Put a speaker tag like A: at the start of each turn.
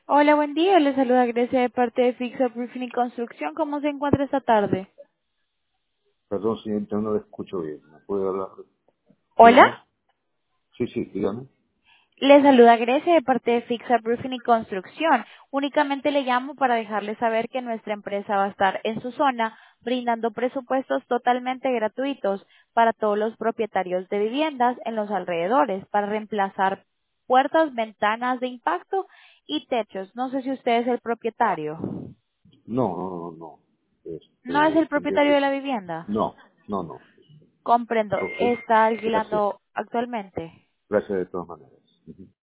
A: Hola, buen día. Le saluda Grecia de parte de Fixa Roofing y Construcción. ¿Cómo se encuentra esta tarde?
B: Perdón, señorita, no la escucho bien. ¿Me puede hablar? Dígame.
A: Hola.
B: Sí, sí, dígame.
A: Le saluda Grecia de parte de Fixa Roofing y Construcción. Únicamente le llamo para dejarle saber que nuestra empresa va a estar en su zona brindando presupuestos totalmente gratuitos para todos los propietarios de viviendas en los alrededores para reemplazar puertas, ventanas de impacto y techos. No sé si usted es el propietario.
B: No, no, no, no.
A: ¿No es el
B: Tendría
A: propietario
B: que...
A: de la vivienda?
B: No, no, no.
A: Comprendo.
B: Ok.
A: ¿Está
B: Gracias.
A: alquilando actualmente?
B: Gracias de todas maneras. Ujú.